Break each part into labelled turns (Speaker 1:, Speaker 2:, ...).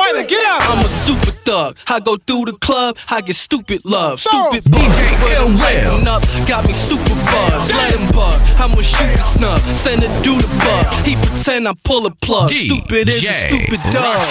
Speaker 1: Ryder, get out.
Speaker 2: I'm a super thug. I go through the club, I get stupid love. Stupid
Speaker 3: DJ
Speaker 2: bug.
Speaker 3: Ill
Speaker 2: Up, got me super buzz. Let him bug. I'ma shoot the snub. Send it through the bug. He pretend I pull a plug. Stupid is a stupid dog.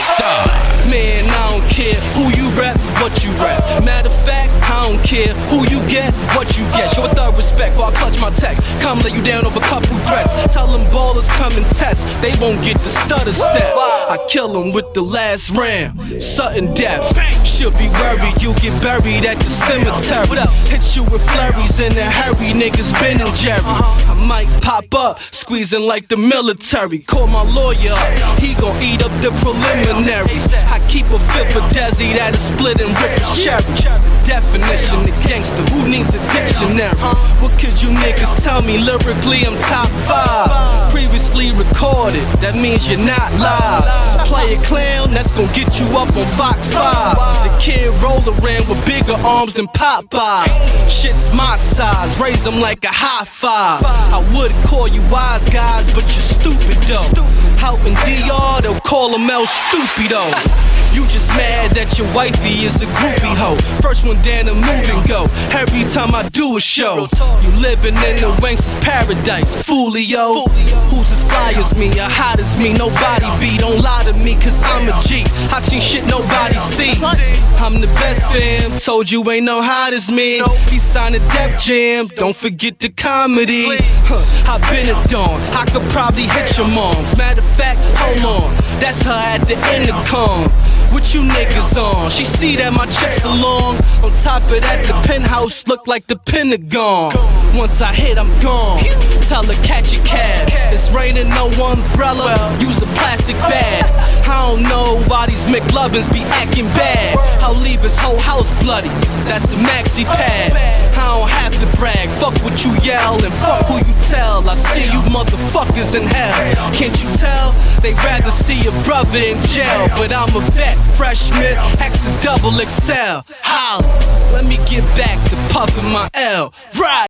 Speaker 2: Man, I don't care who you rap, what you rap. Matter of fact, I don't care who you get, what you get. Show a thug respect while I clutch my tech. Come lay you down over a couple threats. Tell them ballers come and test. They won't get the stutter step. I kill them with the last round. Sudden death. Should be worried you get buried at the cemetery. Hit you with flurries in a hurry. Niggas Ben and Jerry. I might pop up, squeezing like the military. Call my lawyer up, he gon' eat up the preliminaries. I keep a fifth of Desi that'll split and rip his cherry. Definition of gangster, who needs a dictionary? What could you niggas tell me? Lyrically, I'm top 5. Previously recorded, that means you're not live. Play a clown, that's gon' get you up on Fox 5. The kid roll around with bigger arms than Popeye. Shit's my size, raise them like a high five. I would call you wise guys, but you're stupid though. Out in DR, they'll call them El Stupido. You just mad that your wifey is a groupie hoe. First one down the move and go. Every time I do a show, you living in the Wank's paradise. Foolio, who's as fly as me, or hot as me? Nobody be, don't lie to me, cause I'm a G. I seen shit nobody sees. I'm the best fam, told you ain't no hot as me. He signed a Def Jam, don't forget the comedy. I been a dawn, I could probably hit your moms. Matter of fact, hold on, that's her at the intercom. What you niggas on? She see that my chips are long. On top of that, the penthouse look like the Pentagon. Once I hit, I'm gone. Tell her catch a cab. It's raining, no umbrella. Use a plastic bag. I don't know why these McLovins be acting bad. I'll leave his whole house bloody. That's a maxi pad. I don't have to brag. Fuck what you yell and fuck who you tell. I see you motherfuckers in hell. Can't you tell? They rather see a brother in jail. But I'm a vet, freshman, extra double XL. Holla, let me get back to puffin' my L. Right.